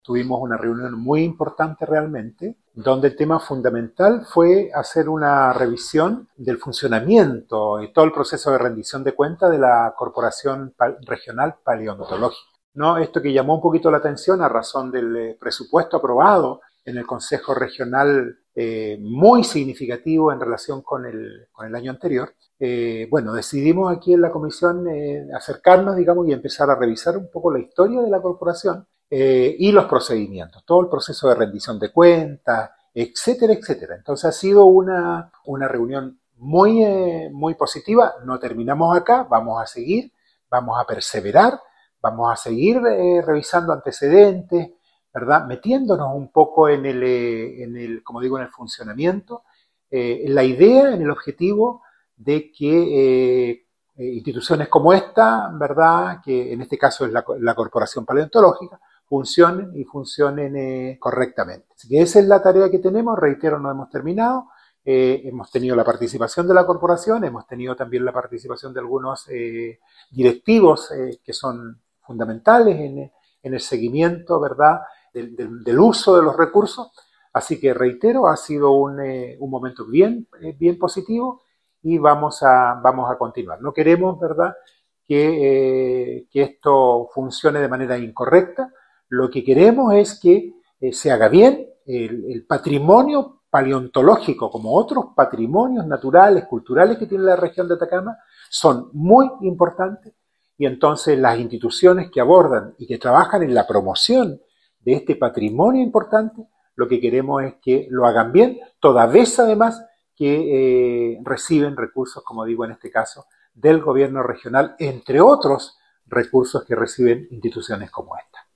Tuvimos una reunión muy importante realmente, donde el tema fundamental fue hacer una revisión del funcionamiento y todo el proceso de rendición de cuentas de la Corporación Regional Paleontológica. ¿No? Esto que llamó un poquito la atención a razón del presupuesto aprobado en el Consejo Regional, muy significativo en relación con el año anterior. Bueno, decidimos aquí en la comisión acercarnos, digamos, y empezar a revisar un poco la historia de la corporación y los procedimientos, todo el proceso de rendición de cuentas, etcétera, etcétera. Entonces ha sido una reunión muy positiva. No terminamos acá, vamos a seguir, vamos a perseverar, vamos a seguir revisando antecedentes, ¿verdad? Metiéndonos un poco como digo, en el funcionamiento, en la idea, en el objetivo de que instituciones como esta, ¿verdad? Que en este caso es la Corporación Paleontológica, funcionen y funcionen correctamente. Así que esa es la tarea que tenemos, reitero, no hemos terminado. Hemos tenido la participación de la corporación, hemos tenido también la participación de algunos directivos que son fundamentales en el seguimiento, ¿verdad?, del uso de los recursos. Así que reitero, ha sido un momento bien positivo y vamos a continuar. No queremos, ¿verdad?, que esto funcione de manera incorrecta. Lo que queremos es que se haga bien. El patrimonio paleontológico, como otros patrimonios naturales, culturales que tiene la región de Atacama, son muy importantes, y entonces las instituciones que abordan y que trabajan en la promoción de este patrimonio importante, lo que queremos es que lo hagan bien, toda vez además que reciben recursos, como digo en este caso, del gobierno regional, entre otros recursos que reciben instituciones como esta.